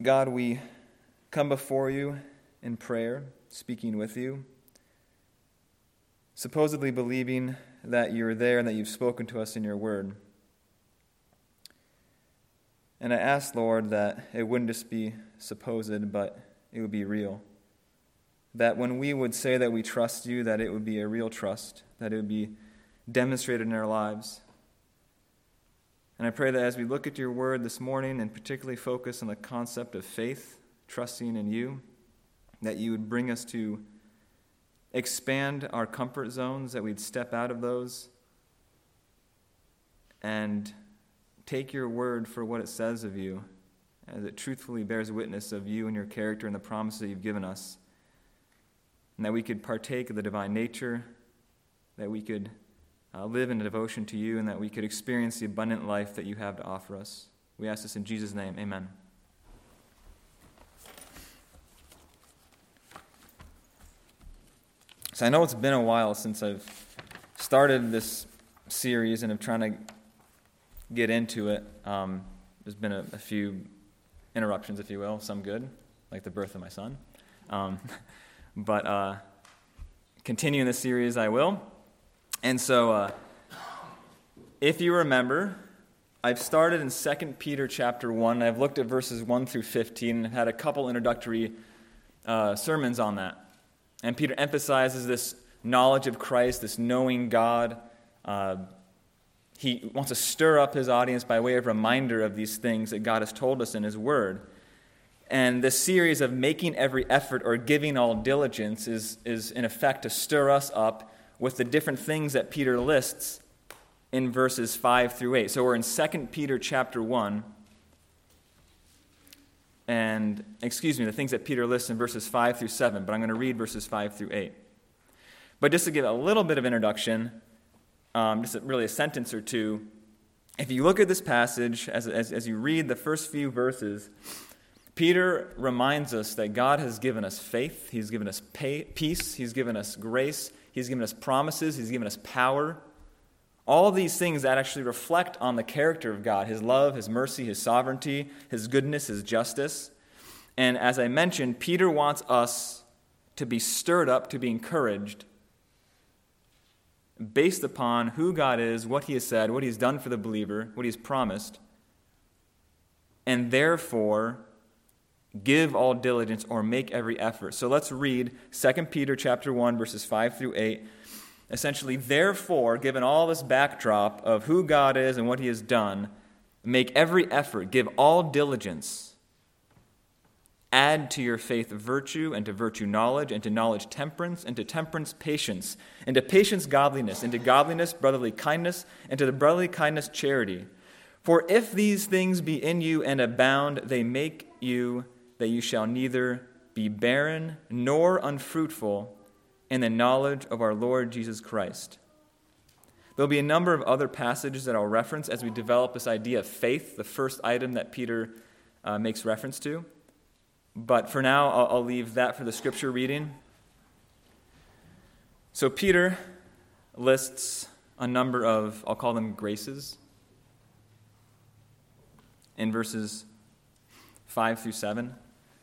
God, we come before you in prayer, speaking with you, supposedly believing that you're there and that you've spoken to us in your word. And I ask, Lord, that it wouldn't just be supposed, but it would be real. That when we would say that we trust you, that it would be a real trust, that it would be demonstrated in our lives. And I pray that as we look at your word this morning and particularly focus on the concept of faith, trusting in you, that you would bring us to expand our comfort zones, that we'd step out of those and take your word for what it says of you, as it truthfully bears witness of you and your character and the promises that you've given us, and that we could partake of the divine nature, that we could live in a devotion to you, and that we could experience the abundant life that you have to offer us. We ask this in Jesus' name. Amen. So I know it's been a while since I've started this series and I'm trying to get into it. There's been a few interruptions, if you will, some good, like the birth of my son. But continuing this series, I will. And so, if you remember, I've started in 2 Peter chapter 1. I've looked at verses 1 through 15 and had a couple introductory sermons on that. And Peter emphasizes this knowledge of Christ, this knowing God. He wants to stir up his audience by way of reminder of these things that God has told us in his word. And this series of making every effort or giving all diligence is in effect to stir us up with the different things that Peter lists in verses 5 through 8. So we're in 2 Peter chapter 1. And, the things that Peter lists in verses 5 through 7, but I'm going to read verses 5 through 8. But just to give a little bit of introduction, really a sentence or two, if you look at this passage, as you read the first few verses, Peter reminds us that God has given us faith, he's given us peace, he's given us grace, he's given us promises, he's given us power. All of these things that actually reflect on the character of God, his love, his mercy, his sovereignty, his goodness, his justice. And as I mentioned, Peter wants us to be stirred up, to be encouraged, based upon who God is, what he has said, what he's done for the believer, what he's promised, and therefore give all diligence or make every effort. So let's read 2 Peter chapter 1, verses 5 through 8. Essentially, therefore, given all this backdrop of who God is and what he has done, make every effort, give all diligence. Add to your faith virtue, and to virtue knowledge, and to knowledge temperance, and to temperance patience, and to patience godliness, and to godliness brotherly kindness, and to the brotherly kindness charity. For if these things be in you and abound, they make you that you shall neither be barren nor unfruitful in the knowledge of our Lord Jesus Christ. There'll be a number of other passages that I'll reference as we develop this idea of faith, the first item that Peter makes reference to. But for now, I'll leave that for the scripture reading. So Peter lists a number of, I'll call them graces, in verses 5 through 7.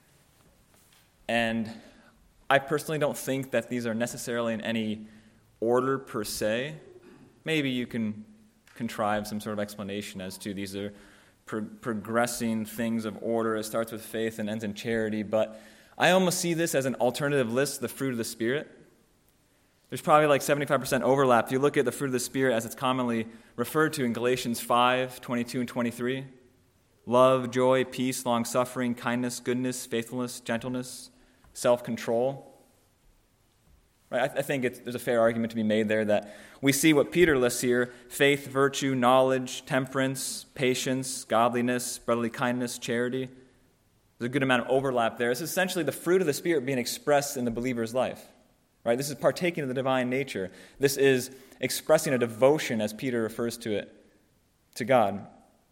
And I personally don't think that these are necessarily in any order per se. Maybe you can contrive some sort of explanation as to these are progressing things of order. It starts with faith and ends in charity. But I almost see this as an alternative list, the fruit of the Spirit. There's probably like 75% overlap. If you look at the fruit of the Spirit as it's commonly referred to in Galatians 5, 22 and 23, love, joy, peace, long-suffering, kindness, goodness, faithfulness, gentleness, self-control. Right? I think there's a fair argument to be made there that we see what Peter lists here: faith, virtue, knowledge, temperance, patience, godliness, brotherly kindness, charity. There's a good amount of overlap there. It's essentially the fruit of the Spirit being expressed in the believer's life. Right? This is partaking of the divine nature. This is expressing a devotion, as Peter refers to it, to God.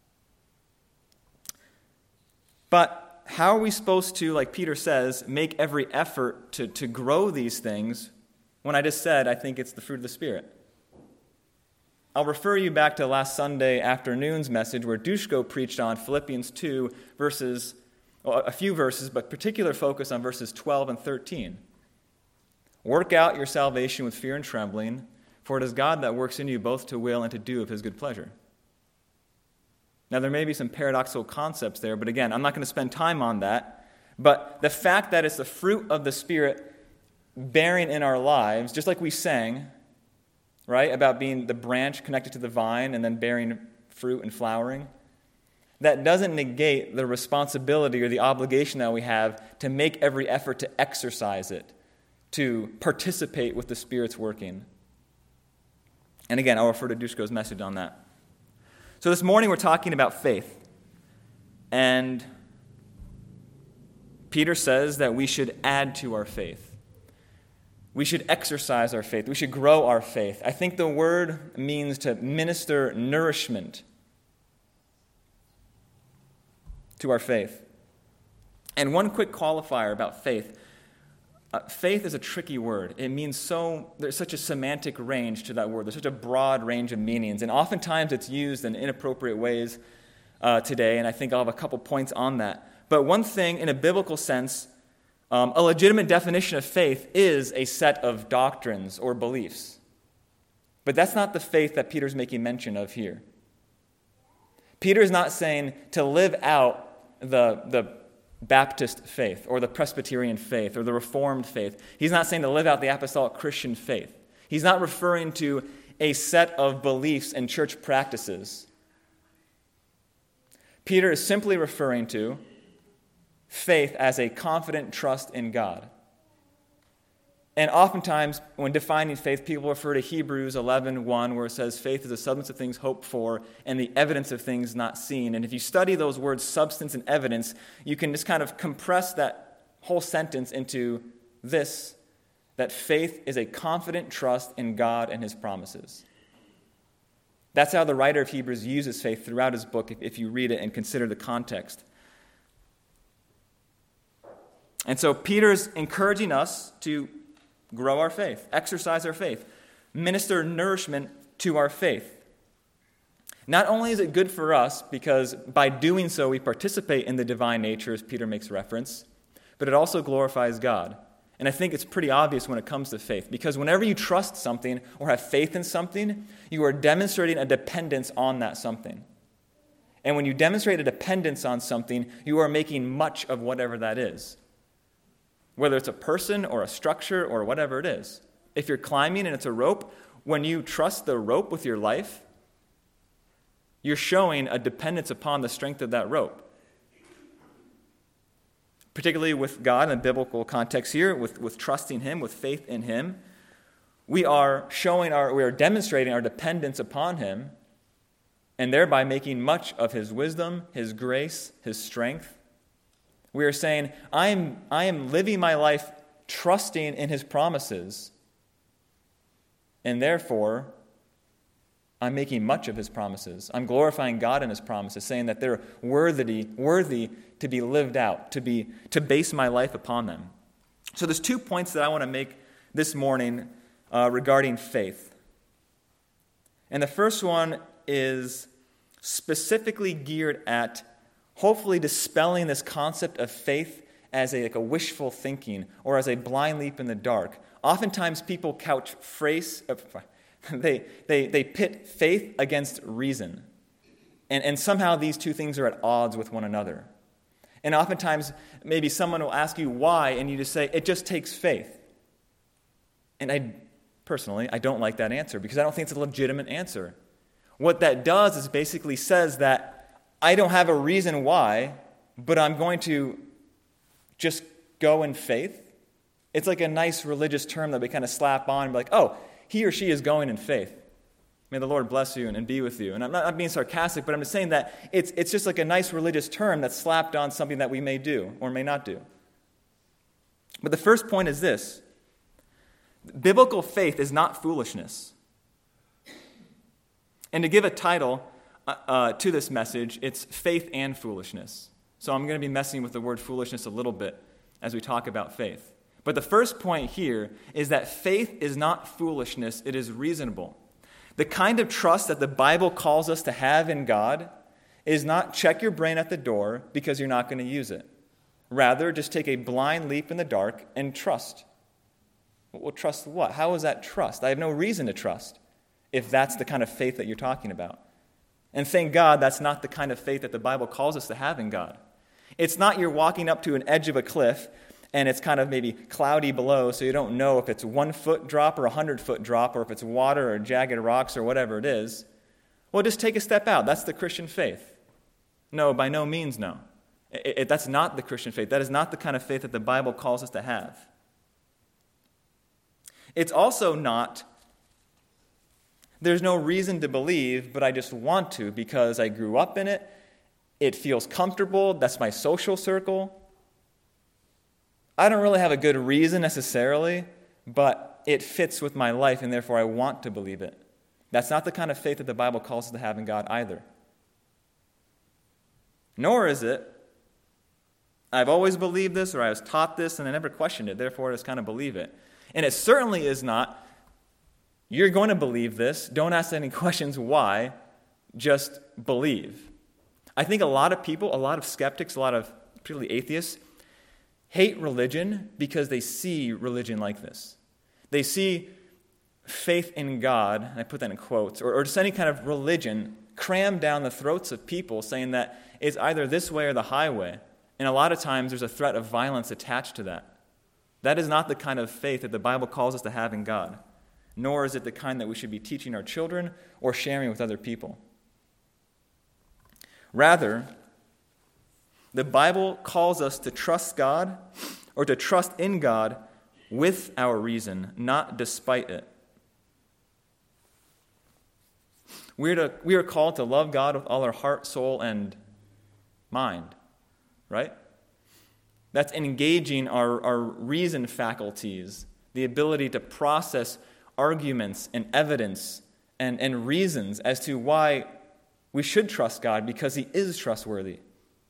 But how are we supposed to, like Peter says, make every effort to grow these things when I just said I think it's the fruit of the Spirit? I'll refer you back to last Sunday afternoon's message where Dushko preached on Philippians 2, verses a few verses, but particular focus on verses 12 and 13. Work out your salvation with fear and trembling, for it is God that works in you both to will and to do of his good pleasure. Now, there may be some paradoxical concepts there, but again, I'm not going to spend time on that. But the fact that it's the fruit of the Spirit bearing in our lives, just like we sang, right, about being the branch connected to the vine and then bearing fruit and flowering, that doesn't negate the responsibility or the obligation that we have to make every effort to exercise it, to participate with the Spirit's working. And again, I'll refer to Dushko's message on that. So this morning we're talking about faith. And Peter says that we should add to our faith. We should exercise our faith. We should grow our faith. I think the word means to minister nourishment to our faith. And one quick qualifier about faith. Faith is a tricky word. It means there's such a semantic range to that word. There's such a broad range of meanings. And oftentimes it's used in inappropriate ways today, and I think I'll have a couple points on that. But one thing, in a biblical sense, a legitimate definition of faith is a set of doctrines or beliefs. But that's not the faith that Peter's making mention of here. Peter's not saying to live out the Baptist faith or the Presbyterian faith or the Reformed faith. He's not saying to live out the apostolic Christian faith. He's not referring to a set of beliefs and church practices. Peter is simply referring to faith as a confident trust in God. And oftentimes, when defining faith, people refer to Hebrews 11:1, where it says, faith is the substance of things hoped for and the evidence of things not seen. And if you study those words, substance and evidence, you can just kind of compress that whole sentence into this, that faith is a confident trust in God and his promises. That's how the writer of Hebrews uses faith throughout his book, if you read it and consider the context. And so Peter's encouraging us to grow our faith, exercise our faith, minister nourishment to our faith. Not only is it good for us, because by doing so we participate in the divine nature, as Peter makes reference, but it also glorifies God. And I think it's pretty obvious when it comes to faith, because whenever you trust something or have faith in something, you are demonstrating a dependence on that something. And when you demonstrate a dependence on something, you are making much of whatever that is. Whether it's a person or a structure or whatever it is. If you're climbing and it's a rope, when you trust the rope with your life, you're showing a dependence upon the strength of that rope. Particularly with God in the biblical context here, with trusting him, with faith in him, we are demonstrating our dependence upon him, and thereby making much of his wisdom, his grace, his strength. We are saying, I am living my life trusting in his promises, and therefore, I'm making much of his promises. I'm glorifying God in his promises, saying that they're worthy to be lived out, to base my life upon them. So there's 2 points that I want to make this morning regarding faith. And the first one is specifically geared at hopefully dispelling this concept of faith as a wishful thinking or as a blind leap in the dark. Oftentimes people couch they pit faith against reason. And somehow these two things are at odds with one another. And oftentimes maybe someone will ask you why, and you just say, it just takes faith. And I don't like that answer because I don't think it's a legitimate answer. What that does is basically says that I don't have a reason why, but I'm going to just go in faith. It's like a nice religious term that we kind of slap on and be like, oh, he or she is going in faith. May the Lord bless you and be with you. And I'm not being sarcastic, but I'm just saying that it's just like a nice religious term that's slapped on something that we may do or may not do. But the first point is this. Biblical faith is not foolishness. And to give a title to this message, it's faith and foolishness. So I'm going to be messing with the word foolishness a little bit as we talk about faith. But the first point here is that faith is not foolishness, it is reasonable. The kind of trust that the Bible calls us to have in God is not check your brain at the door because you're not going to use it. Rather, just take a blind leap in the dark and trust. Well, trust what? How is that trust? I have no reason to trust if that's the kind of faith that you're talking about. And thank God that's not the kind of faith that the Bible calls us to have in God. It's not you're walking up to an edge of a cliff and it's kind of maybe cloudy below, so you don't know if it's 1 foot drop or 100-foot drop, or if it's water or jagged rocks or whatever it is. Well, just take a step out. That's the Christian faith. No, by no means no. That's not the Christian faith. That is not the kind of faith that the Bible calls us to have. It's also not, there's no reason to believe, but I just want to because I grew up in it. It feels comfortable. That's my social circle. I don't really have a good reason necessarily, but it fits with my life, and therefore I want to believe it. That's not the kind of faith that the Bible calls us to have in God either. Nor is it, I've always believed this, or I was taught this, and I never questioned it, therefore I just kind of believe it. And it certainly is not, you're going to believe this, don't ask any questions why, just believe. I think a lot of people, a lot of skeptics, a lot of particularly atheists, hate religion because they see religion like this. They see faith in God, and I put that in quotes, or just any kind of religion crammed down the throats of people, saying that it's either this way or the highway. And a lot of times there's a threat of violence attached to that. That is not the kind of faith that the Bible calls us to have in God, nor is it the kind that we should be teaching our children or sharing with other people. Rather, the Bible calls us to trust God or to trust in God with our reason, not despite it. We are called to love God with all our heart, soul, and mind, right? That's engaging our reason faculties, the ability to process arguments and evidence and reasons as to why we should trust God because He is trustworthy.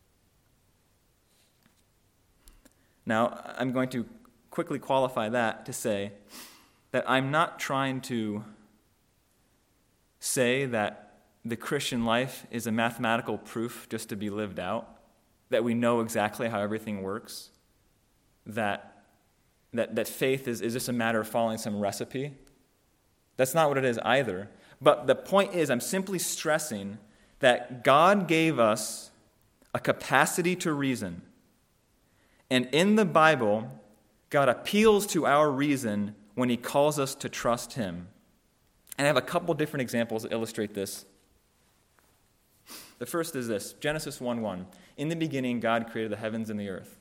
Now, I'm going to quickly qualify that to say that I'm not trying to say that the Christian life is a mathematical proof just to be lived out, that we know exactly how everything works, that faith is just a matter of following some recipe. That's not what it is either. But the point is, I'm simply stressing that God gave us a capacity to reason. And in the Bible, God appeals to our reason when He calls us to trust Him. And I have a couple different examples that illustrate this. The first is this, Genesis 1:1. In the beginning, God created the heavens and the earth.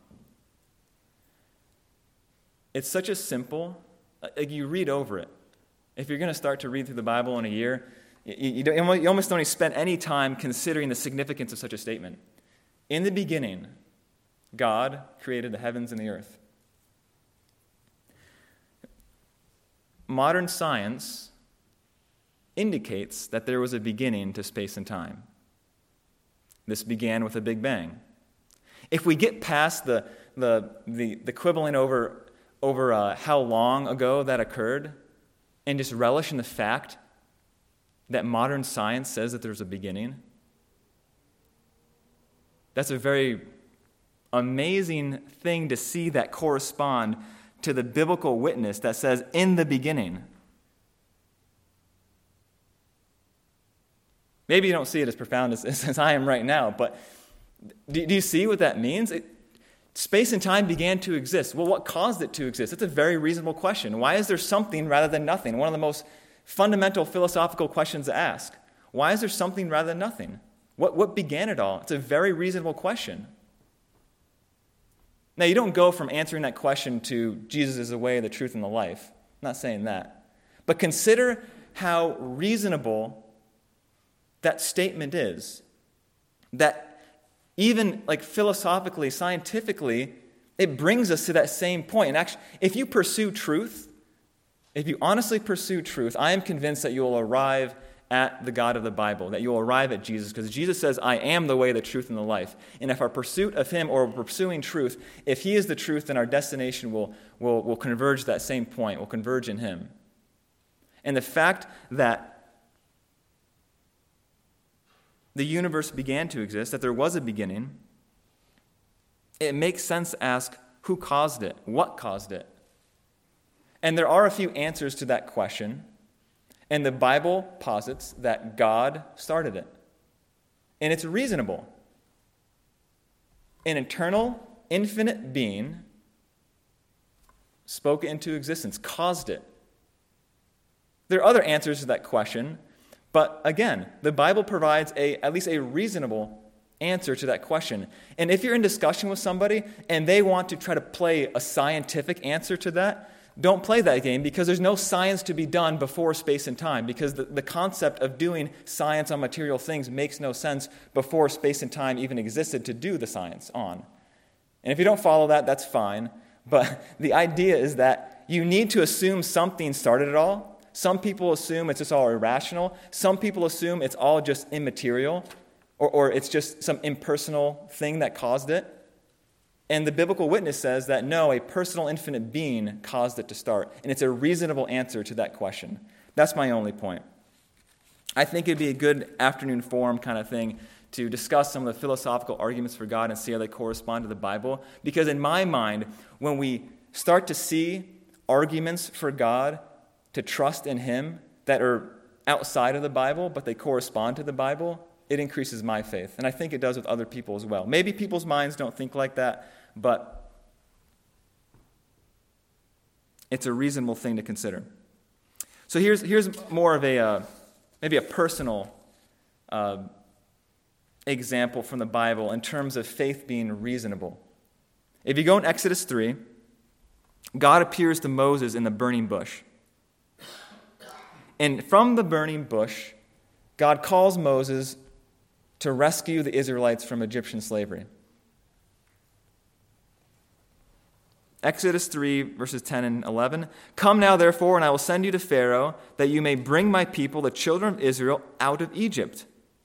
It's such a simple, you read over it. If you're going to start to read through the Bible in a year, you almost don't even spend any time considering the significance of such a statement. In the beginning, God created the heavens and the earth. Modern science indicates that there was a beginning to space and time. This began with a Big Bang. If we get past the quibbling over how long ago that occurred, and just relish in the fact that modern science says that there's a beginning, that's a very amazing thing to see that correspond to the biblical witness that says, in the beginning. Maybe you don't see it as profound as I am right now, but do you see what that means? Space and time began to exist. Well, what caused it to exist? It's a very reasonable question. Why is there something rather than nothing? One of the most fundamental philosophical questions to ask. Why is there something rather than nothing? What began it all? It's a very reasonable question. Now, you don't go from answering that question to Jesus is the way, the truth, and the life. I'm not saying that. But consider how reasonable that statement is. That even like philosophically, scientifically, it brings us to that same point. And actually, if you pursue truth, if you honestly pursue truth, I am convinced that you will arrive at the God of the Bible, that you'll arrive at Jesus, because Jesus says, I am the way, the truth, and the life. And if our pursuit of Him or pursuing truth, if He is the truth, then our destination will converge to that same point, will converge in Him. And the fact that the universe began to exist, that there was a beginning, it makes sense to ask, who caused it? What caused it? And there are a few answers to that question, and the Bible posits that God started it. And it's reasonable. An eternal, infinite being spoke it into existence, caused it. There are other answers to that question, but again, the Bible provides at least a reasonable answer to that question. And if you're in discussion with somebody and they want to try to play a scientific answer to that, don't play that game, because there's no science to be done before space and time, because the concept of doing science on material things makes no sense before space and time even existed to do the science on. And if you don't follow that, that's fine. But the idea is that you need to assume something started it all. Some people assume it's just all irrational. Some people assume it's all just immaterial, or it's just some impersonal thing that caused it. And the biblical witness says that no, a personal infinite being caused it to start. And it's a reasonable answer to that question. That's my only point. I think it'd be a good afternoon forum kind of thing to discuss some of the philosophical arguments for God and see how they correspond to the Bible. Because in my mind, when we start to see arguments for God to trust in Him that are outside of the Bible, but they correspond to the Bible, it increases my faith. And I think it does with other people as well. Maybe people's minds don't think like that, but it's a reasonable thing to consider. So here's more of maybe a personal example from the Bible in terms of faith being reasonable. If you go in Exodus 3, God appears to Moses in the burning bush. And from the burning bush, God calls Moses to rescue the Israelites from Egyptian slavery. Exodus 3, verses 10 and 11. Come now, therefore, and I will send you to Pharaoh, that you may bring my people, the children of Israel, out of Egypt.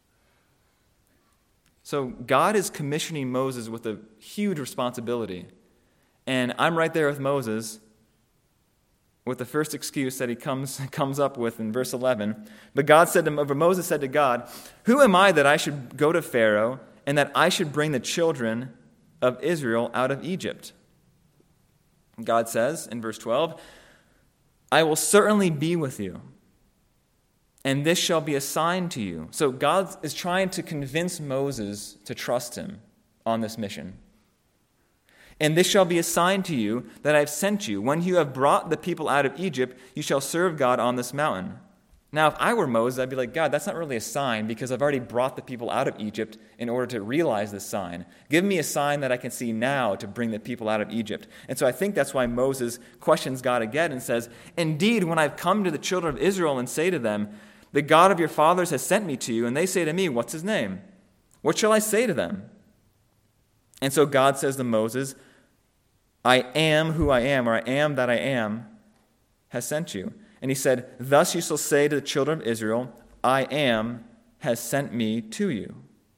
So God is commissioning Moses with a huge responsibility. And I'm right there with Moses with the first excuse that he comes up with in verse 11. But Moses said to God, who am I that I should go to Pharaoh and that I should bring the children of Israel out of Egypt? God says in verse 12, I will certainly be with you, and this shall be a sign to you. So God is trying to convince Moses to trust him on this mission. And this shall be a sign to you that I have sent you. When you have brought the people out of Egypt, you shall serve God on this mountain. Now, if I were Moses, I'd be like, God, that's not really a sign, because I've already brought the people out of Egypt in order to realize this sign. Give me a sign that I can see now to bring the people out of Egypt. And so I think that's why Moses questions God again and says, indeed, when I've come to the children of Israel and say to them, the God of your fathers has sent me to you, and they say to me, what's his name? What shall I say to them? And so God says to Moses, I am who I am, or I am that I am, has sent you. And he said, thus you shall say to the children of Israel, I am has sent me to you.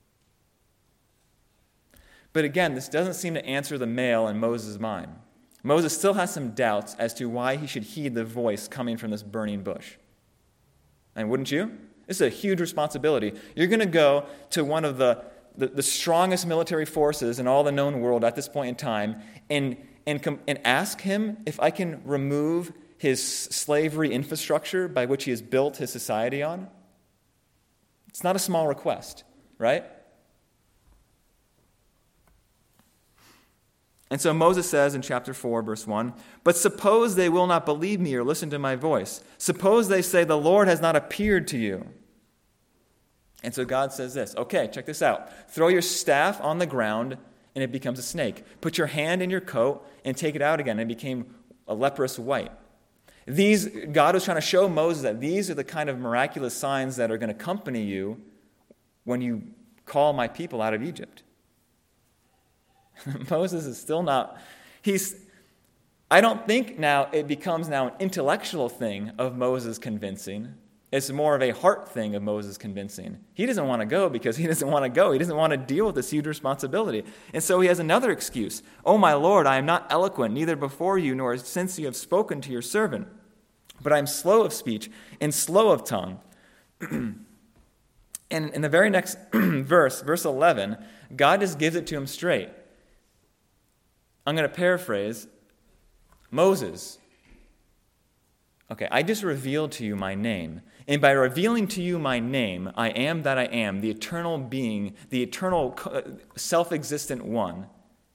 But again, this doesn't seem to answer the male in Moses' mind. Moses still has some doubts as to why he should heed the voice coming from this burning bush. And wouldn't you? This is a huge responsibility. You're going to go to one of the strongest military forces in all the known world at this point in time and ask him if I can remove his slavery infrastructure by which he has built his society on. It's not a small request, right? And so Moses says in chapter 4, verse 1, but suppose they will not believe me or listen to my voice. Suppose they say, the Lord has not appeared to you. And so God says this, okay, check this out. Throw your staff on the ground and it becomes a snake. Put your hand in your coat and take it out again, and it became a leprous white. God was trying to show Moses that these are the kind of miraculous signs that are going to accompany you when you call my people out of Egypt. Moses is still not, I don't think now it becomes now an intellectual thing of Moses convincing. It's more of a heart thing of Moses convincing. He doesn't want to go because he doesn't want to go. He doesn't want to deal with this huge responsibility. And so he has another excuse. Oh, my Lord, I am not eloquent, neither before you nor since you have spoken to your servant. But I am slow of speech and slow of tongue. And in the very next verse 11, God just gives it to him straight. I'm going to paraphrase Moses. Okay, I just revealed to you my name. And by revealing to you my name, I am that I am, the eternal being, the eternal self-existent one.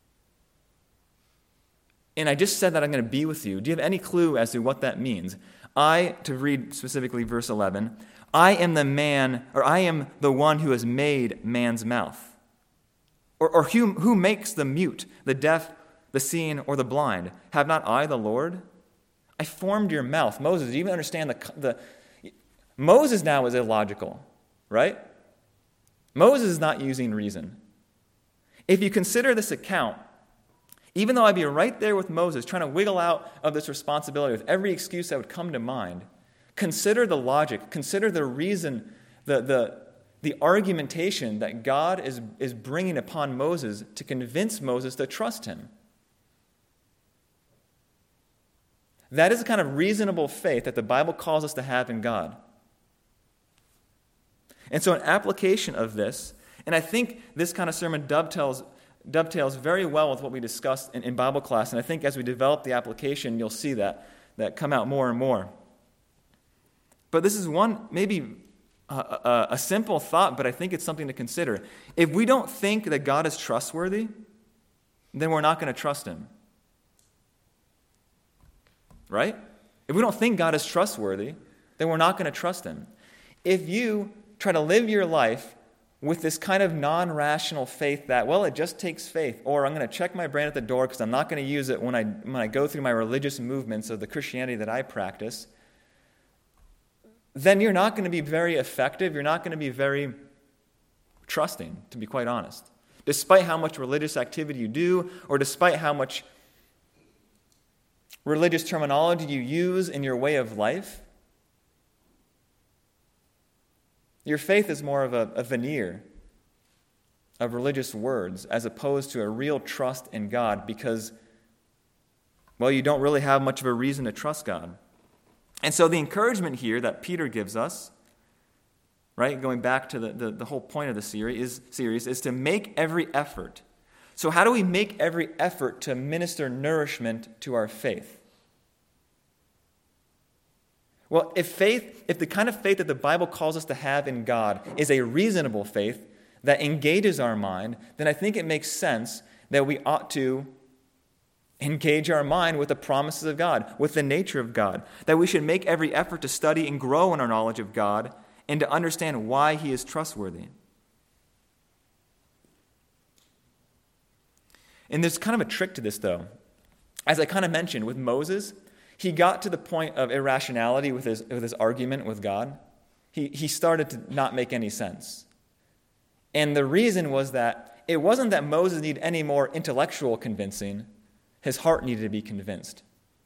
And I just said that I'm going to be with you. Do you have any clue as to what that means? To read specifically verse 11, I am the man, or I am the one who has made man's mouth. Or who makes the mute, the deaf, the seeing, or the blind? Have not I the Lord? I formed your mouth. Moses, do you even understand Moses now is illogical, right? Moses is not using reason. If you consider this account, even though I'd be right there with Moses trying to wiggle out of this responsibility with every excuse that would come to mind, consider the logic, consider the reason, the argumentation that God is bringing upon Moses to convince Moses to trust him. That is the kind of reasonable faith that the Bible calls us to have in God. And so an application of this, and I think this kind of sermon dovetails very well with what we discussed in Bible class, and I think as we develop the application, you'll see that come out more and more. But this is one, maybe a simple thought, but I think it's something to consider. If we don't think that God is trustworthy, then we're not going to trust him. Right? If we don't think God is trustworthy, then we're not going to trust him. If you try to live your life with this kind of non-rational faith that, well, it just takes faith, or I'm going to check my brain at the door because I'm not going to use it when I go through my religious movements of the Christianity that I practice, then you're not going to be very effective. You're not going to be very trusting, to be quite honest. Despite how much religious activity you do, or despite how much religious terminology you use in your way of life, your faith is more of a veneer of religious words as opposed to a real trust in God because, well, you don't really have much of a reason to trust God. And so the encouragement here that Peter gives us, right, going back to the whole point of the series is to make every effort. So how do we make every effort to minister nourishment to our faith? Well, if the kind of faith that the Bible calls us to have in God is a reasonable faith that engages our mind, then I think it makes sense that we ought to engage our mind with the promises of God, with the nature of God, that we should make every effort to study and grow in our knowledge of God and to understand why he is trustworthy. And there's kind of a trick to this, though. As I kind of mentioned with Moses, he got to the point of irrationality with his argument with God. He started to not make any sense. And the reason was that it wasn't that Moses needed any more intellectual convincing. His heart needed to be convinced.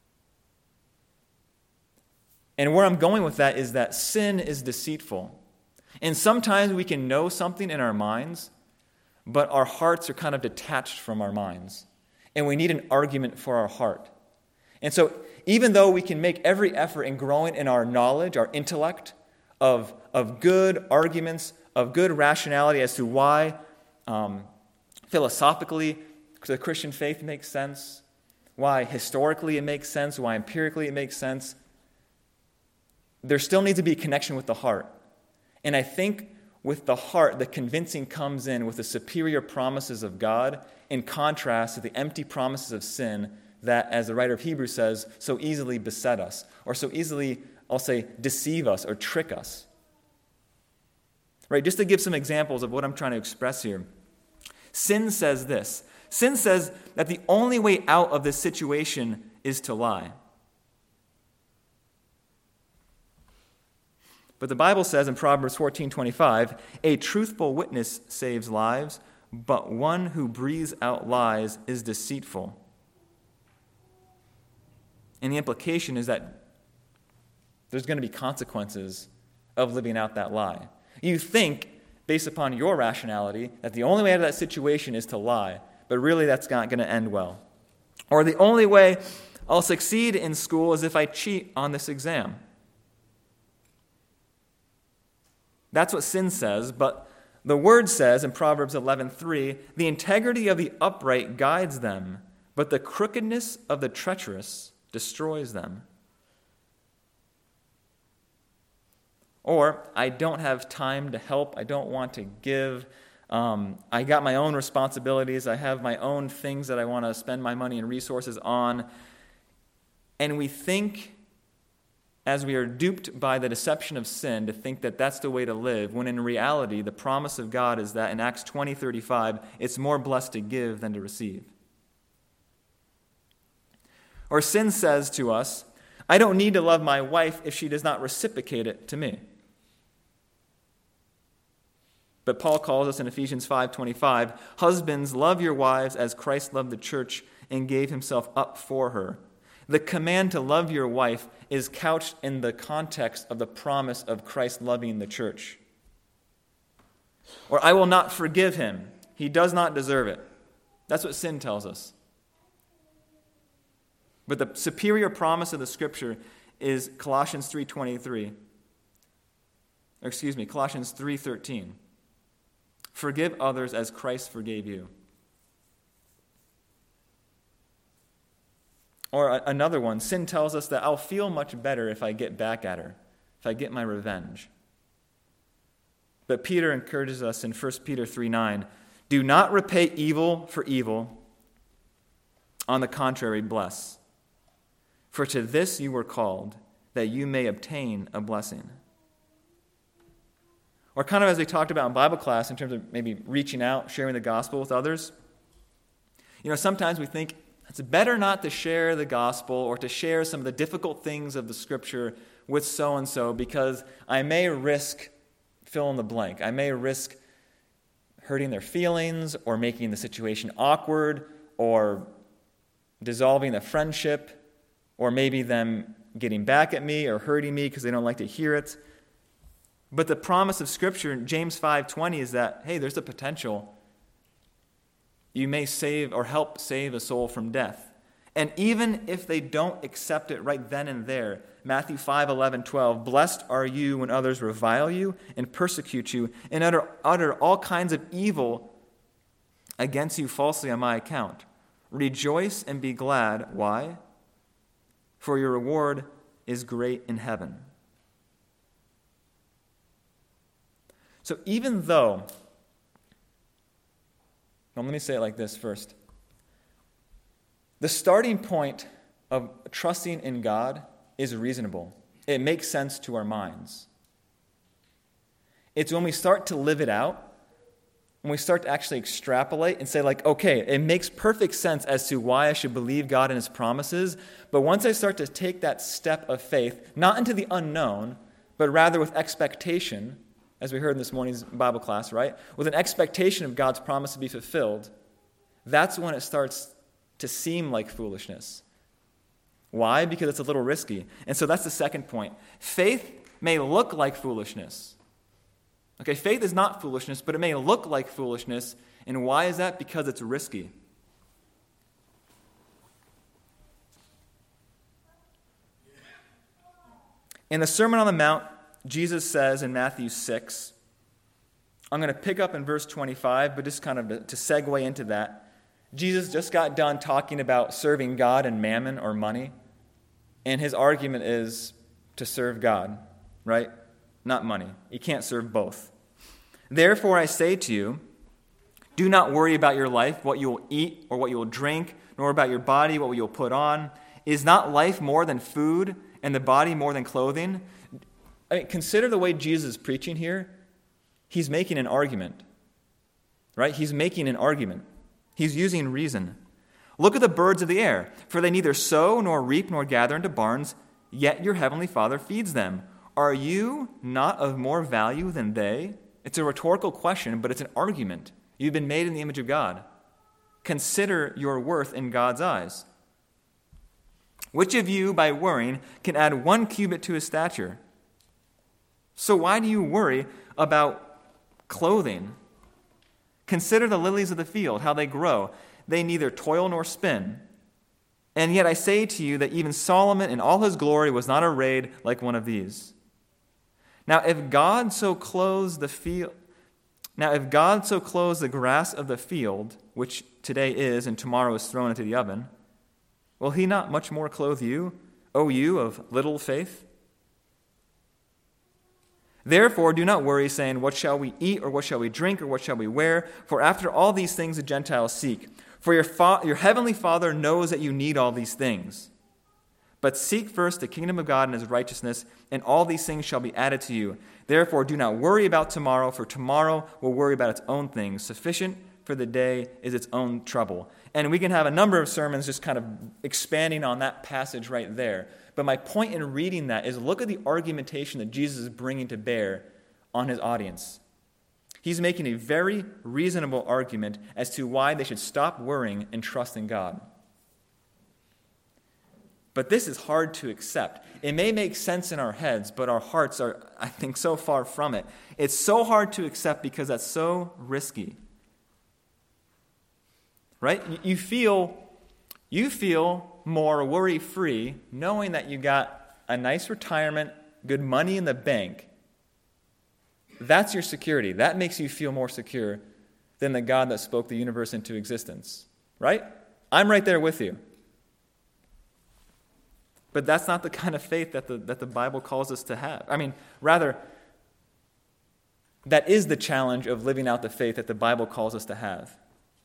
And where I'm going with that is that sin is deceitful. And sometimes we can know something in our minds, but our hearts are kind of detached from our minds. And we need an argument for our heart. And so even though we can make every effort in growing in our knowledge, our intellect, of good arguments, of good rationality as to why philosophically the Christian faith makes sense, why historically it makes sense, why empirically it makes sense, there still needs to be a connection with the heart. And I think with the heart, the convincing comes in with the superior promises of God in contrast to the empty promises of sin that, as the writer of Hebrews says, so easily beset us, or so easily, I'll say, deceive us or trick us. Right? Just to give some examples of what I'm trying to express here. Sin says this. Sin says that the only way out of this situation is to lie. But the Bible says in Proverbs 14:25, a truthful witness saves lives, but one who breathes out lies is deceitful. And the implication is that there's going to be consequences of living out that lie. You think, based upon your rationality, that the only way out of that situation is to lie, but really that's not going to end well. Or the only way I'll succeed in school is if I cheat on this exam. That's what sin says, but the Word says in Proverbs 11:3, the integrity of the upright guides them, but the crookedness of the treacherous destroys them. Or, I don't have time to help, I don't want to give, I got my own responsibilities, I have my own things that I want to spend my money and resources on. And we think, as we are duped by the deception of sin, to think that that's the way to live, when in reality, the promise of God is that in Acts 20:35, it's more blessed to give than to receive. Or sin says to us, I don't need to love my wife if she does not reciprocate it to me. But Paul calls us in Ephesians 5:25, husbands, love your wives as Christ loved the church and gave himself up for her. The command to love your wife is couched in the context of the promise of Christ loving the church. Or, I will not forgive him. He does not deserve it. That's what sin tells us. But the superior promise of the Scripture is Colossians 3:13. Forgive others as Christ forgave you. Or another one, sin tells us that I'll feel much better if I get back at her, if I get my revenge. But Peter encourages us in 1 Peter 3:9, do not repay evil for evil. On the contrary, bless. For to this you were called, that you may obtain a blessing. Or kind of as we talked about in Bible class in terms of maybe reaching out, sharing the gospel with others. Sometimes we think it's better not to share the gospel or to share some of the difficult things of the Scripture with so-and-so because I may risk fill in the blank. I may risk hurting their feelings or making the situation awkward or dissolving the friendship or maybe them getting back at me or hurting me because they don't like to hear it. But the promise of Scripture in James 5:20 is that, hey, there's a potential. You may save or help save a soul from death. And even if they don't accept it right then and there, Matthew 5:11-12, blessed are you when others revile you and persecute you and utter all kinds of evil against you falsely on my account. Rejoice and be glad. Why? For your reward is great in heaven. So even though, let me say it like this first. The starting point of trusting in God is reasonable. It makes sense to our minds. It's when we start to live it out, when we start to actually extrapolate and say okay, it makes perfect sense as to why I should believe God and his promises, but once I start to take that step of faith, not into the unknown, but rather with expectation, as we heard in this morning's Bible class, right? With an expectation of God's promise to be fulfilled, that's when it starts to seem like foolishness. Why? Because it's a little risky. And so that's the second point. Faith may look like foolishness. Okay, faith is not foolishness, but it may look like foolishness. And why is that? Because it's risky. In the Sermon on the Mount, Jesus says in Matthew 6, I'm going to pick up in verse 25, but just kind of to segue into that. Jesus just got done talking about serving God and mammon or money, and his argument is to serve God, right? Not money. You can't serve both. Therefore, I say to you, do not worry about your life, what you will eat or what you will drink, nor about your body, what you will put on. Is not life more than food, and the body more than clothing? Consider the way Jesus is preaching here. He's making an argument, right? He's making an argument. He's using reason. Look at the birds of the air, for they neither sow nor reap nor gather into barns, yet your heavenly Father feeds them. Are you not of more value than they? It's a rhetorical question, but it's an argument. You've been made in the image of God. Consider your worth in God's eyes. Which of you, by worrying, can add 1 cubit to his stature? So why do you worry about clothing? Consider the lilies of the field, how they grow. They neither toil nor spin. And yet I say to you that even Solomon in all his glory was not arrayed like one of these. Now if God so clothes the field, Now, if God so clothes the grass of the field, which today is and tomorrow is thrown into the oven, will he not much more clothe you, O you of little faith? Therefore, do not worry, saying, what shall we eat, or what shall we drink, or what shall we wear? For after all these things the Gentiles seek. For your heavenly Father knows that you need all these things. But seek first the kingdom of God and his righteousness, and all these things shall be added to you. Therefore, do not worry about tomorrow, for tomorrow will worry about its own things. Sufficient for the day is its own trouble. And we can have a number of sermons just kind of expanding on that passage right there. But my point in reading that is look at the argumentation that Jesus is bringing to bear on his audience. He's making a very reasonable argument as to why they should stop worrying and trust in God. But this is hard to accept. It may make sense in our heads, but our hearts are, I think, so far from it. It's so hard to accept because that's so risky. Right? You feel more worry-free knowing that you got a nice retirement, good money in the bank. That's your security. That makes you feel more secure than the God that spoke the universe into existence. Right? I'm right there with you. But that's not the kind of faith that the Bible calls us to have. I mean, rather, that is the challenge of living out the faith that the Bible calls us to have.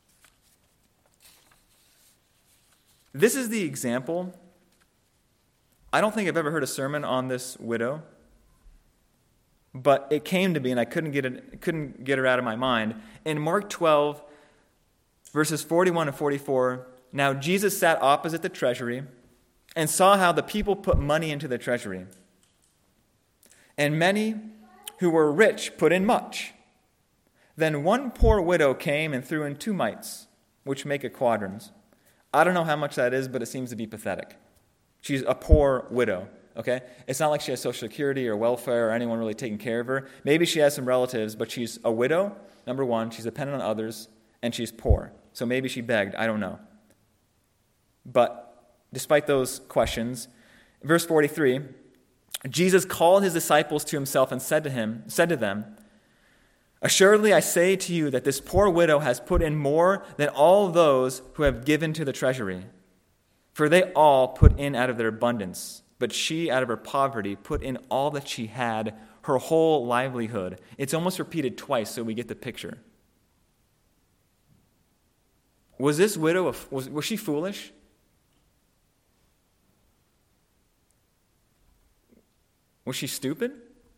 This is the example. I don't think I've ever heard a sermon on this widow, but it came to me and I couldn't get her out of my mind. In Mark 12, verses 41 and 44, now Jesus sat opposite the treasury and saw how the people put money into the treasury. And many who were rich put in much. Then one poor widow came and threw in 2 mites, which make a quadrans. I don't know how much that is, but it seems to be pathetic. She's a poor widow, okay? It's not like she has Social Security or welfare or anyone really taking care of her. Maybe she has some relatives, but she's a widow, number one. She's dependent on others, and she's poor. So maybe she begged. I don't know. But despite those questions, verse 43, Jesus called his disciples to himself and said to them, assuredly I say to you that this poor widow has put in more than all those who have given to the treasury. For they all put in out of their abundance, but she out of her poverty put in all that she had, her whole livelihood. It's almost repeated twice so we get the picture. Was this widow, was she foolish? Was she stupid?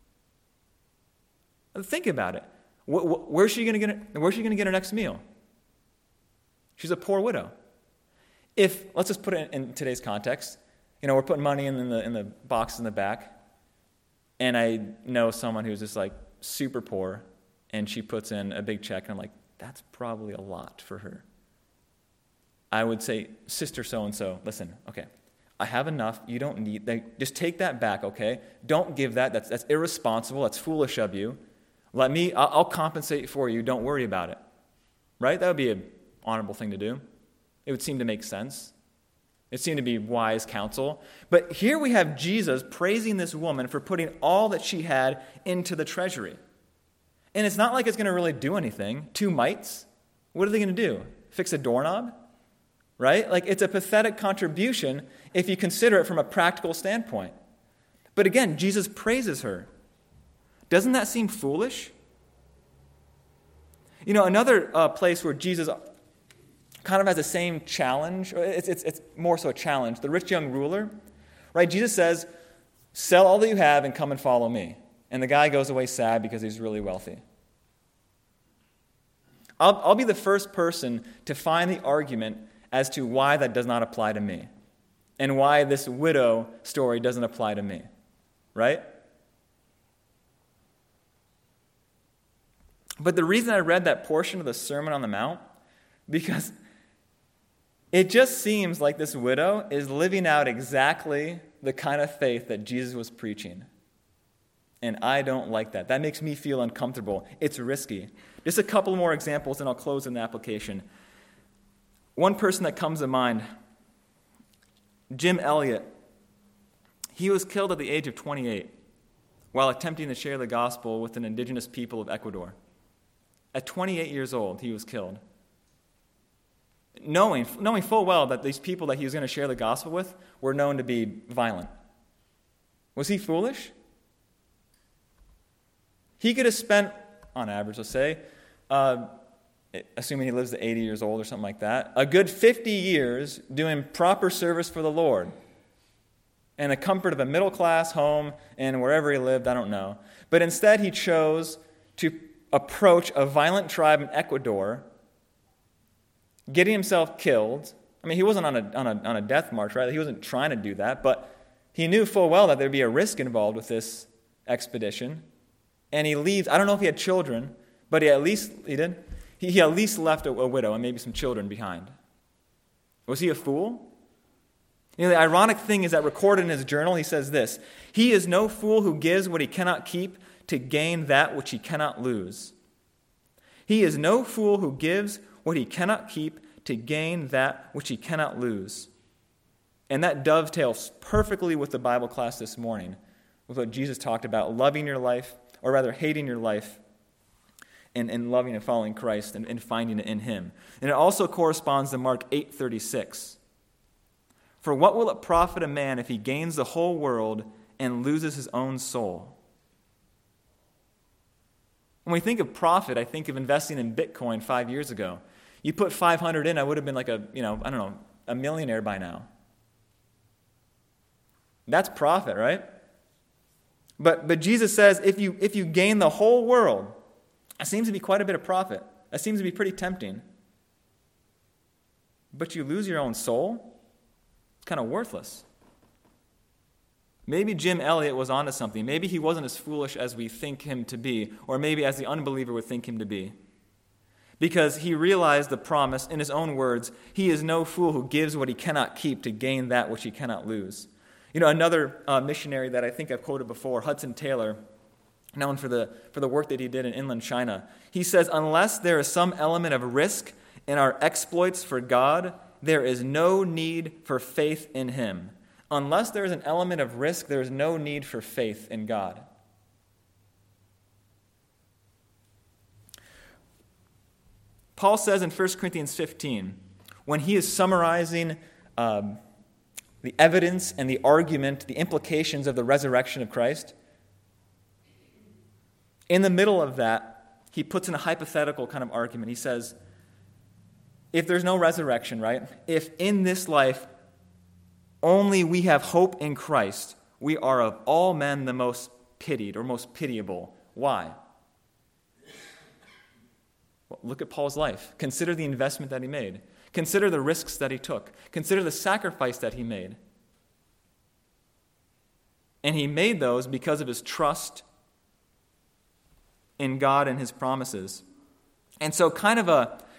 Think about it. Where's she going to get her next meal? She's a poor widow. Let's just put it in today's context. We're putting money in the box in the back, and I know someone who's just like super poor, and she puts in a big check, and I'm like, that's probably a lot for her. I would say, sister so-and-so, listen, okay, I have enough. You don't need, just take that back, okay? Don't give that. That's irresponsible. That's foolish of you. I'll compensate for you. Don't worry about it. Right? That would be an honorable thing to do. It would seem to make sense. It seemed to be wise counsel. But here we have Jesus praising this woman for putting all that she had into the treasury. And it's not like it's going to really do anything. 2 mites. What are they going to do? Fix a doorknob? Right? Like, it's a pathetic contribution if you consider it from a practical standpoint. But again, Jesus praises her. Doesn't that seem foolish? Another place where Jesus kind of has the same challenge, it's more so a challenge, the rich young ruler, right? Jesus says, sell all that you have and come and follow me. And the guy goes away sad because he's really wealthy. I'll be the first person to find the argument as to why that does not apply to me and why this widow story doesn't apply to me, right? But the reason I read that portion of the Sermon on the Mount, because it just seems like this widow is living out exactly the kind of faith that Jesus was preaching. And I don't like that. That makes me feel uncomfortable. It's risky. Just a couple more examples, and I'll close in the application. One person that comes to mind, Jim Elliot. He was killed at the age of 28 while attempting to share the gospel with an indigenous people of Ecuador. At 28 years old, he was killed. Knowing full well that these people that he was going to share the gospel with were known to be violent. Was he foolish? He could have spent, on average, let's say, assuming he lives to 80 years old or something like that, a good 50 years doing proper service for the Lord. And the comfort of a middle-class home and wherever he lived, I don't know. But instead he chose to approach a violent tribe in Ecuador, getting himself killed. I mean, he wasn't on a death march, right? He wasn't trying to do that, but he knew full well that there'd be a risk involved with this expedition. And he leaves. I don't know if he had children, but he at least left a widow and maybe some children behind. Was he a fool? You know, the ironic thing is that recorded in his journal, he says this: "He is no fool who gives what he cannot keep to gain that which he cannot lose. He is no fool who gives what he cannot keep to gain that which he cannot lose." And that dovetails perfectly with the Bible class this morning, with what Jesus talked about, loving your life, or rather hating your life, and loving and following Christ and finding it in him. And it also corresponds to Mark 8:36. "For what will it profit a man if he gains the whole world and loses his own soul?" When we think of profit, I think of investing in Bitcoin 5 years ago. You put 500 in, I would have been like a millionaire by now. That's profit, right? But Jesus says if you gain the whole world, that seems to be quite a bit of profit. That seems to be pretty tempting. But you lose your own soul? It's kind of worthless. Maybe Jim Elliot was onto something. Maybe he wasn't as foolish as we think him to be, or maybe as the unbeliever would think him to be. Because he realized the promise in his own words, "He is no fool who gives what he cannot keep to gain that which he cannot lose." You know, another missionary that I think I've quoted before, Hudson Taylor, known for the work that he did in inland China, he says, "Unless there is some element of risk in our exploits for God, there is no need for faith in him." Unless there is an element of risk, there is no need for faith in God. Paul says in 1 Corinthians 15, when he is summarizing the evidence and the argument, the implications of the resurrection of Christ, in the middle of that, he puts in a hypothetical kind of argument. He says, if there's no resurrection, right? If in this life only we have hope in Christ, we are of all men the most pitied or most pitiable. Why? Well, look at Paul's life. Consider the investment that he made. Consider the risks that he took. Consider the sacrifice that he made. And he made those because of his trust in God and his promises. And so kind of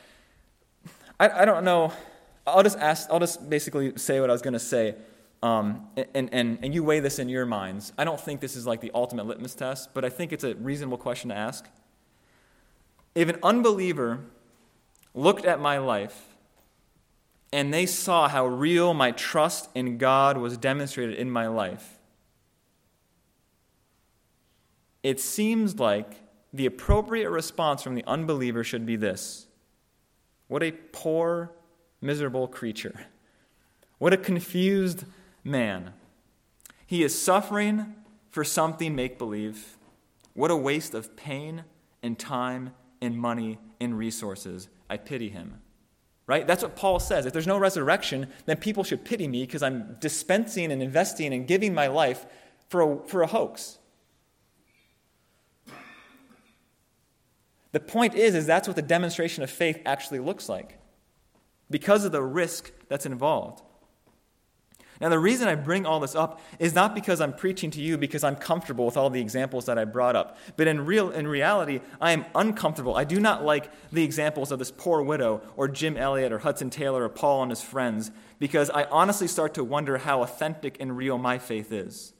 I don't know, I'll just basically say what I was going to say, and you weigh this in your minds. I don't think this is like the ultimate litmus test, but I think it's a reasonable question to ask. If an unbeliever looked at my life and they saw how real my trust in God was demonstrated in my life, it seems like the appropriate response from the unbeliever should be this: what a poor, miserable creature. What a confused man. He is suffering for something make-believe. What a waste of pain and time and money and resources. I pity him. Right? That's what Paul says. If there's no resurrection, then people should pity me because I'm dispensing and investing and giving my life for a hoax. The point is that's what the demonstration of faith actually looks like, because of the risk that's involved. Now, the reason I bring all this up is not because I'm preaching to you because I'm comfortable with all the examples that I brought up, but in reality, I am uncomfortable. I do not like the examples of this poor widow or Jim Elliot or Hudson Taylor or Paul and his friends, because I honestly start to wonder how authentic and real my faith is.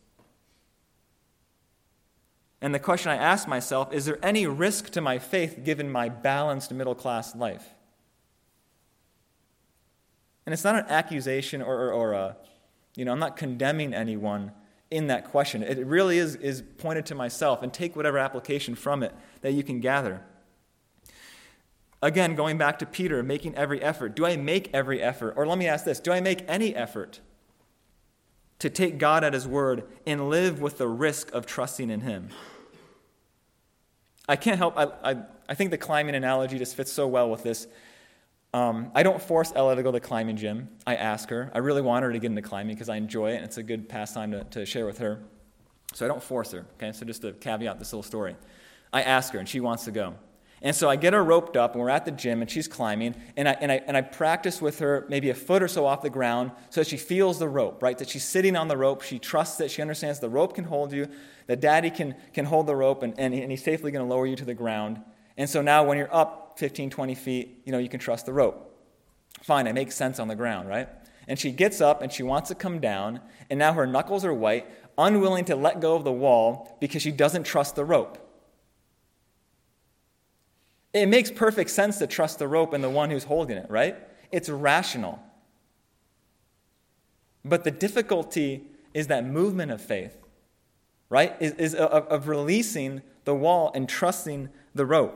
And the question I ask myself, is there any risk to my faith given my balanced middle-class life? And it's not an accusation or I'm not condemning anyone in that question. It really is pointed to myself, and take whatever application from it that you can gather. Again, going back to Peter, making every effort. Do I make every effort? Or let me ask this, do I make any effort to take God at his word and live with the risk of trusting in him? I can't help, I think the climbing analogy just fits so well with this. I don't force Ella to go to the climbing gym. I ask her. I really want her to get into climbing because I enjoy it, and it's a good pastime to share with her. So I don't force her, okay? So just to caveat this little story. I ask her, and she wants to go. And so I get her roped up, and we're at the gym, and she's climbing, and I practice with her maybe a foot or so off the ground so that she feels the rope, right? That she's sitting on the rope. She trusts that she understands the rope can hold you, that Daddy can hold the rope, and he's safely going to lower you to the ground. And so now when you're up 15, 20 feet, you can trust the rope. Fine, it makes sense on the ground, right? And she gets up, and she wants to come down, and now her knuckles are white, unwilling to let go of the wall because she doesn't trust the rope. It makes perfect sense to trust the rope and the one who's holding it, right? It's rational. But the difficulty is that movement of faith, right? Is of releasing the wall and trusting the rope.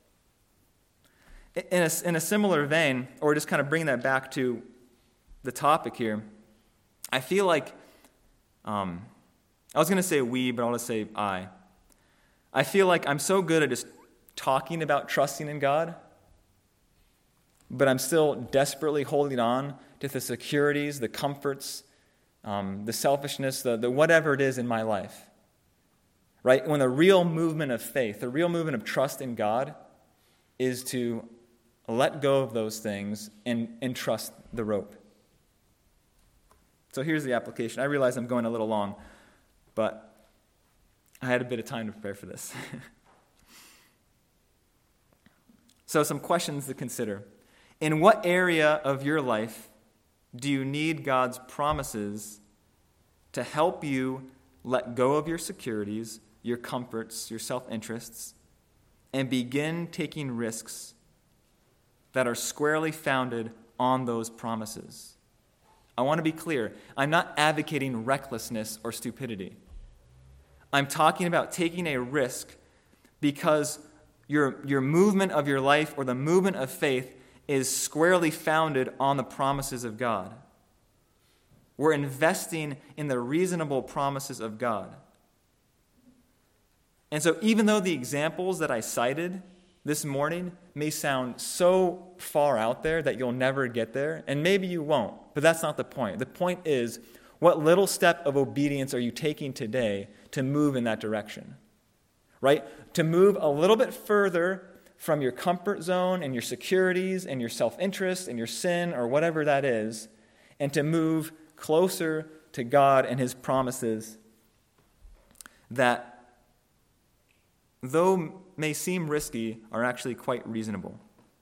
In a similar vein, or just kind of bringing that back to the topic here, I feel like, I was going to say we, but I'll just say I. I feel like I'm so good at just talking about trusting in God, but I'm still desperately holding on to the securities, the comforts, the selfishness, the whatever it is in my life. Right? When the real movement of faith, the real movement of trust in God is to let go of those things and trust the rope. So here's the application. I realize I'm going a little long, but I had a bit of time to prepare for this. So some questions to consider. In what area of your life do you need God's promises to help you let go of your securities, your comforts, your self-interests, and begin taking risks that are squarely founded on those promises? I want to be clear. I'm not advocating recklessness or stupidity. I'm talking about taking a risk because your movement of your life or the movement of faith is squarely founded on the promises of God. We're investing in the reasonable promises of God. And so even though the examples that I cited this morning may sound so far out there that you'll never get there, and maybe you won't, but that's not the point. The point is, what little step of obedience are you taking today to move in that direction? Right? To move a little bit further from your comfort zone and your securities and your self-interest and your sin or whatever that is, and to move closer to God and his promises that, though may seem risky, are actually quite reasonable.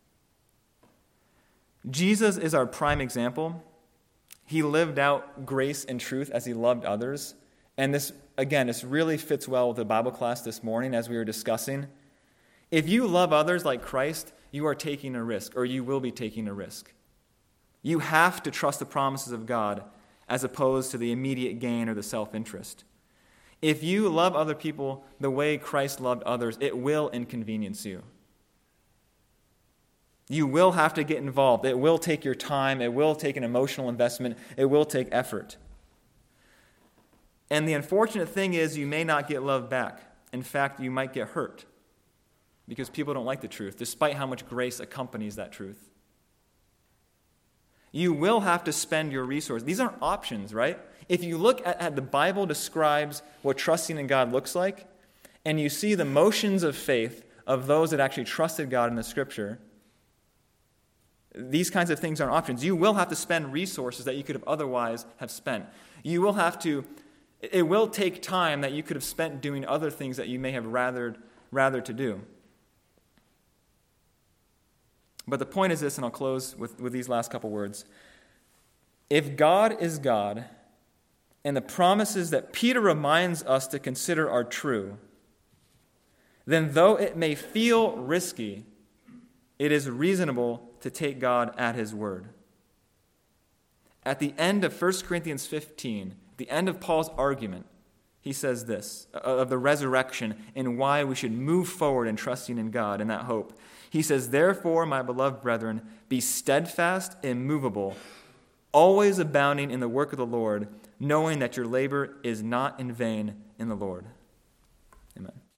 Jesus is our prime example. He lived out grace and truth as he loved others. And this really fits well with the Bible class this morning as we were discussing. If you love others like Christ, you are taking a risk, or you will be taking a risk. You have to trust the promises of God as opposed to the immediate gain or the self-interest. If you love other people the way Christ loved others, it will inconvenience you. You will have to get involved. It will take your time. It will take an emotional investment. It will take effort. And the unfortunate thing is you may not get love back. In fact, you might get hurt because people don't like the truth, despite how much grace accompanies that truth. You will have to spend your resources. These aren't options, right? If you look at the Bible describes what trusting in God looks like, and you see the motions of faith of those that actually trusted God in the Scripture, these kinds of things aren't options. You will have to spend resources that you could have otherwise have spent. It will take time that you could have spent doing other things that you may have rather to do. But the point is this, and I'll close with these last couple words. If God is God, and the promises that Peter reminds us to consider are true, then though it may feel risky, it is reasonable to take God at his word. At the end of 1 Corinthians 15, the end of Paul's argument, he says this, of the resurrection and why we should move forward in trusting in God and that hope. He says, "Therefore, my beloved brethren, be steadfast, immovable, always abounding in the work of the Lord, knowing that your labor is not in vain in the Lord." Amen.